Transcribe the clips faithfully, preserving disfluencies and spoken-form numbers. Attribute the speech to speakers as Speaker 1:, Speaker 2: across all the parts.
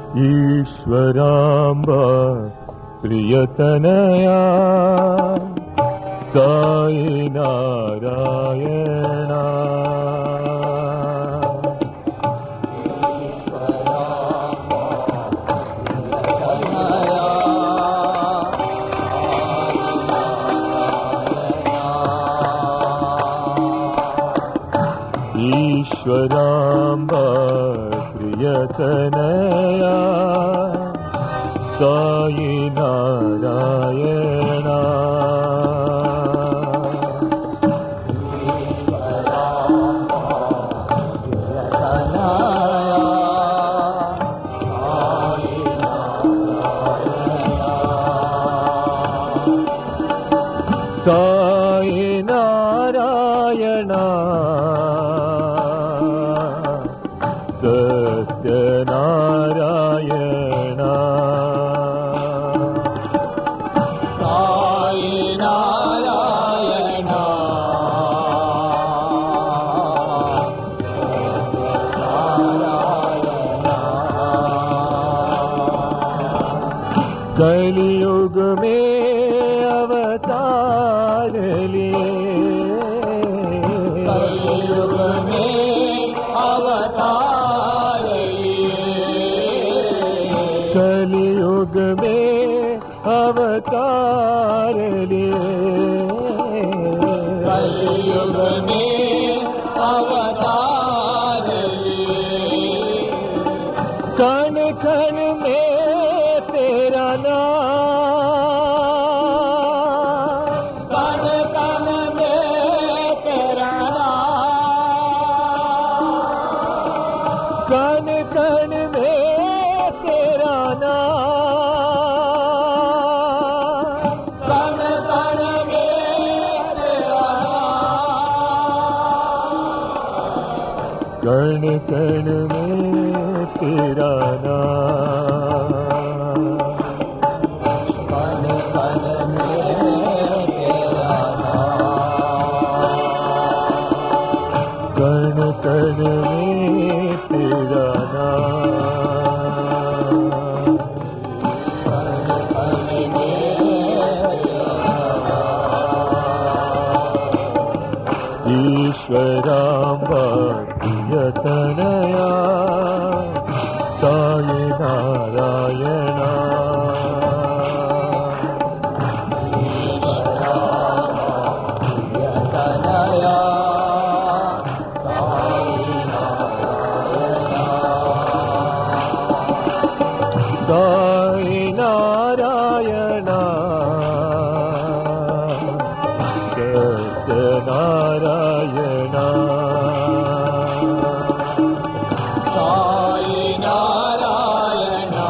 Speaker 1: ईश्वराम्बा प्रियतनया साई नारायणा ईश्वराम्बा प्रियतनया साई नारायणा साई नारायणा सत्यनारायणा
Speaker 2: साई नारायणा
Speaker 1: कलियुग में अवतार लिए
Speaker 2: कलियुग में अवतार
Speaker 1: कलियुग में अवतार लिए
Speaker 2: कलियुग में अवतार लिए
Speaker 1: कण कण में तेरा नाम
Speaker 2: कण कण में तेरा नाम
Speaker 1: कण कण में तेरा नाम
Speaker 2: कण कण में तेरा नाम
Speaker 1: कण कण में तेरा नाम
Speaker 2: कण कण में तेरा नाम
Speaker 1: कण कण में तेरा नाम
Speaker 2: कण कण में
Speaker 1: ईश्वराम्बा प्रियतनया साई नारायणा
Speaker 2: प्रियतनया साई नारायणा
Speaker 1: साई नारायणा सत्यनारायणा
Speaker 2: साई नारायणा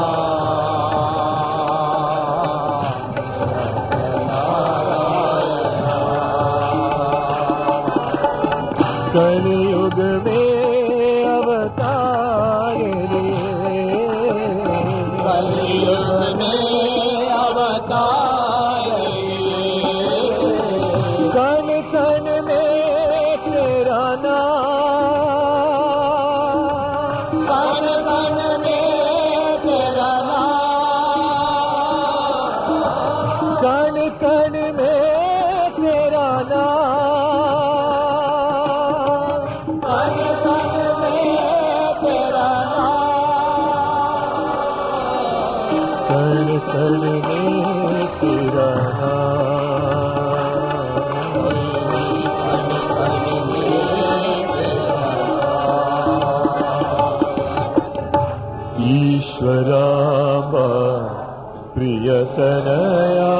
Speaker 1: कलियुग में अवतार लिए
Speaker 2: कलियुग में अवतार
Speaker 1: कण कण में तेरा नाम
Speaker 2: कण कण में तेरा नाम
Speaker 1: कण कण में तेरा नाम
Speaker 2: कण कण में तेरा नाम
Speaker 1: कण कण में तेरा नाम ईश्वराम्बा प्रियतनया